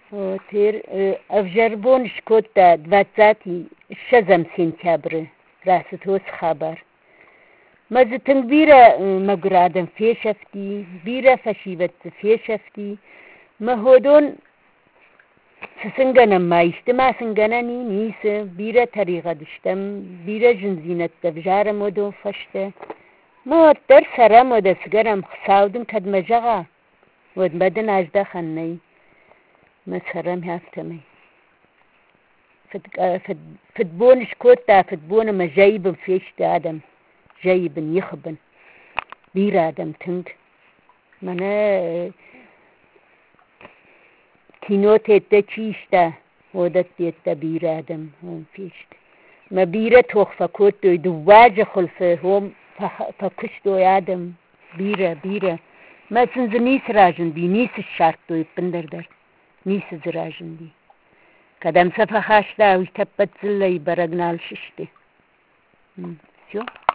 تیر افجربونش کد 26 سنتبر راست هوس خبر مزتن بیره مگرادم فیشفتی بیره فشیبت فیشفتی مهودون سنگنم مایشت ما سنگننی نیس بیره طریقه دشتم بیره جنزینت دفجارم ودو فشته ما در سرم و دسگرم خساودم کد مجغا ود بدن اجده خنی ما سرم هفتمی فتبونش كوتا فتبون ما جايبن فيش آدم جايبن يخبن بير آدم تنك منا كينوت تشيشتا ودت يتا بير آدم هم فيشت ما بيرة توخفا كوتو دواج خلفه هم فكشتو آدم بيرة ما سنزنيس راجن دي نيس الشارتو يبندر در نيس زراجن دي قدم سفخاشتا ويتبت زلي برقنال ششتي شو